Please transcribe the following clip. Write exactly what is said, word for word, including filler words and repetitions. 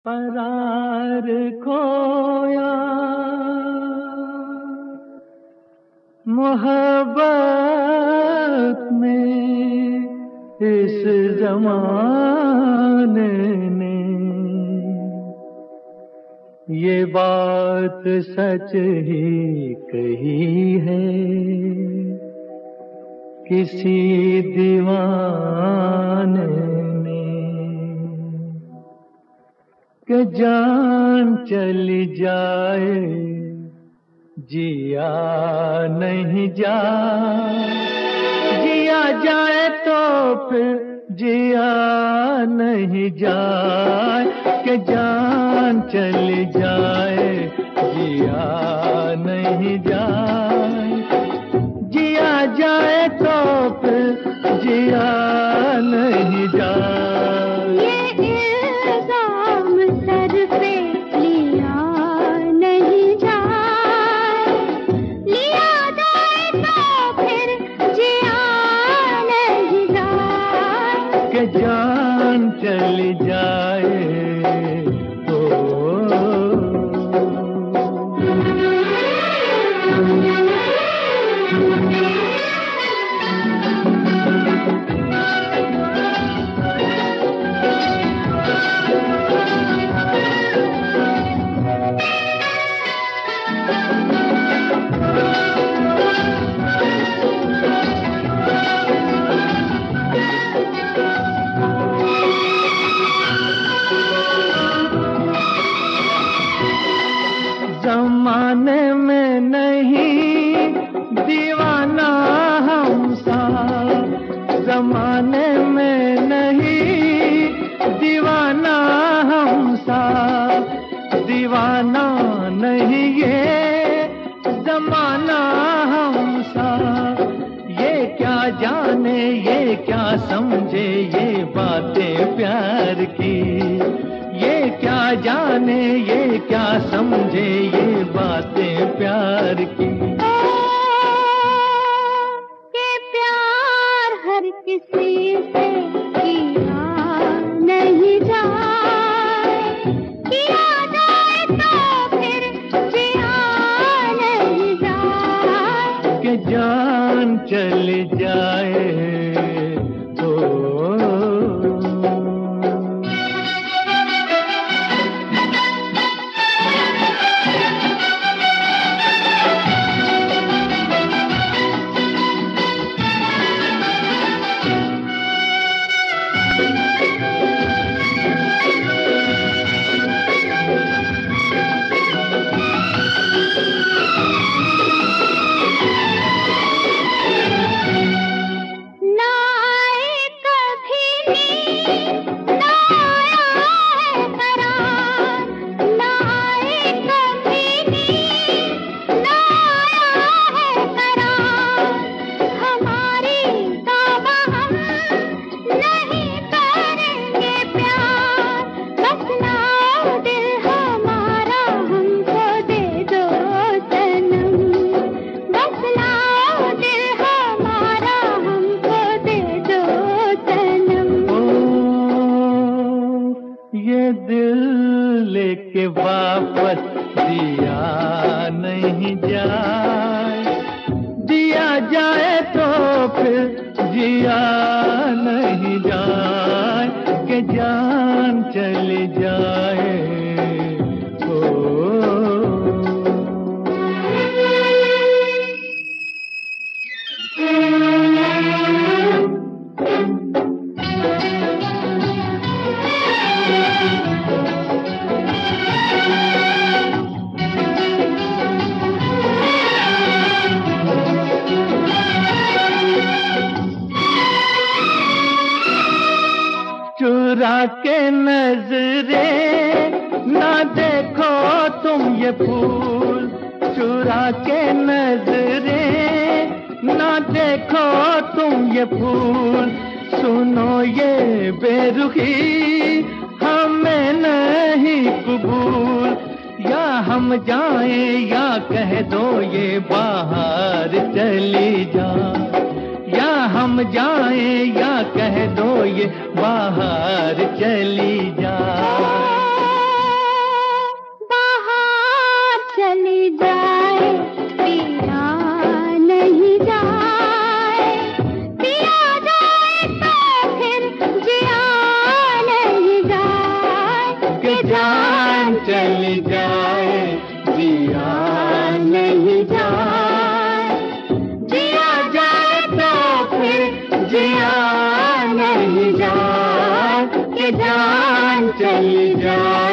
करार खोया मोहब्बत में इस ज़माने ने, ये बात सच ही कही है किसी दीवाने ने, कि जान चली जाए जिया नहीं जाए, जिया जाए तो फिर जिया नहीं जाए, कि जान चली जाए जिया नहीं जाए, जिया जाए तो फिर जिया नहीं जाए। ये इल्ज़ाम सर पे लिया नहीं जाए, लिया जाए तो फिर जिया नहीं जाए, कि जान चली जाए तो ज़माने में नहीं दीवाना हम सा, ज़माने में नहीं दीवाना हम सा, दीवाना नहीं ये ज़माना हम सा, ये क्या जाने ये क्या समझे ये बातें प्यार की, ये क्या जाने ये क्या समझे ये बातें प्यार की। कि प्यार हर किसी से किया नहीं जाए, किया जाए तो फिर जिया नहीं जाए, कि जान चली जाए तो दिल लेके वापस दिया नहीं जाए, दिया जाए तो फिर जिया नहीं जाए, कि जान चली जाए तो चुरा के नजरे ना देखो तुम ये फूल, चुरा के नजरे ना देखो तुम ये फूल, सुनो ये बेरुखी हमें नहीं कबूल, या हम जाएं या कह दो ये बाहर चली जा, या हम जाएं या कह दो ये बाहर चली जा। जान चली जाए।